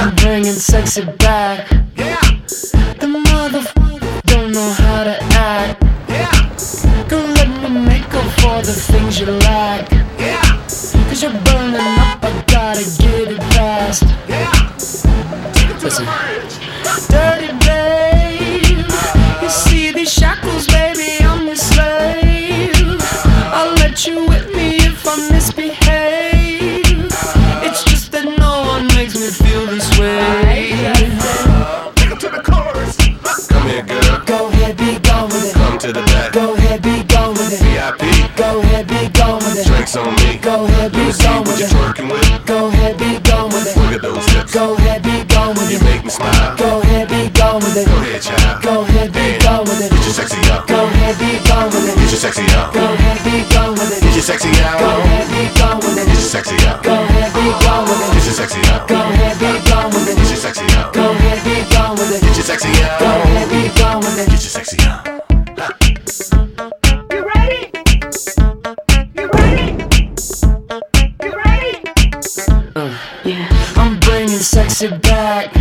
I'm bringing sexy back. The motherfucker don't know how to act. Girl, let me make up for the things you lack. Cause you're burning up, I gotta get it fast. Listen. Dirty babe, you see these shackles, baby, I'm your slave. I'll let you whip me if I misbehave. It's just that no one makes me feel this way. Take it to the chorus. Come here, girl. Go ahead, be gone with it. Come to the back. Go ahead, be gone with it. VIP. Go ahead, be gone with it. Drinks on me. Go ahead, be gone with it. Twerking with. Go ahead, be gone with it. Look at those hips. Go ahead, be gone with You it. make me smile. Go ahead, be gone with it. Go ahead, child. Go ahead, be gone with it. Get your sexy up. Go ahead, be gone with it. Get your sexy up. Go ahead, be gone with it. Get your sexy out. Go ahead, be gone with it. Get your sexy up. Go ahead, be gone with it. Get your sexy up. Go ahead, be gone with it. Get your sexy up. Go ahead, be gone with it. Get your sexy up. Go ahead, be gone with it. Get your sexy up. You ready? You ready? You ready? I'm bringing sexy back.